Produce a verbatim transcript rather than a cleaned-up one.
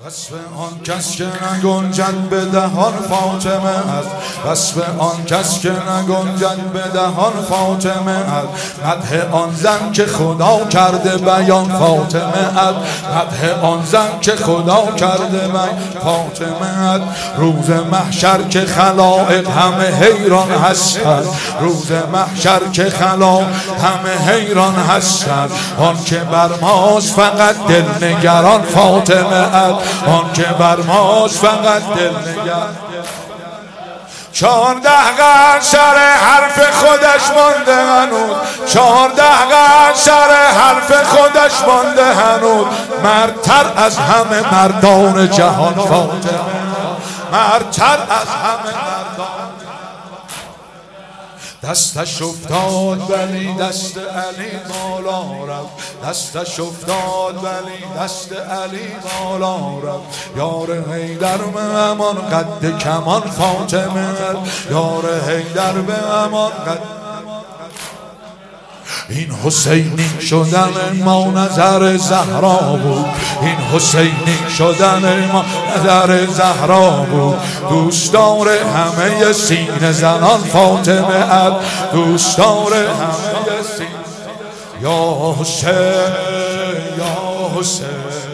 وصف آن کس که نگنجد به دهان فاطمه است، وصف آن کس که نگنجد به دهان فاطمه است، مدح آن زن که خدا کرده بیان فاطمه است، مدح آن زن که خدا کرده بیان فاطمه است. روز محشر که خلائق همه حیران هستند، روز محشر که خلائق همه حیران هستند، آن که بر ماست فقط دلنگران فاطمه است، آن که بر ماست فقط دلنگران. چهارده قرن سر حرف خودش مانده هنوز، چهارده قرن سر حرف خودش مانده هنوز، مردتر از همه مردان جهان فاطمه، مردتر از همه مردان. دستش افتاد ولی دست علی بالا رفت، دستش افتاد ولی دست علی بالا رفت. یار حیدر به امان قد کمان فاطمه، یار حیدر به امان قد. این حسینی شدن ما نظر زهرا بود، این حسینی شدن ما نظر زهرا بود. دوستدار همه سینه زنان فاطمه ات، دوستدار همه سینه. یا حسین یا حسین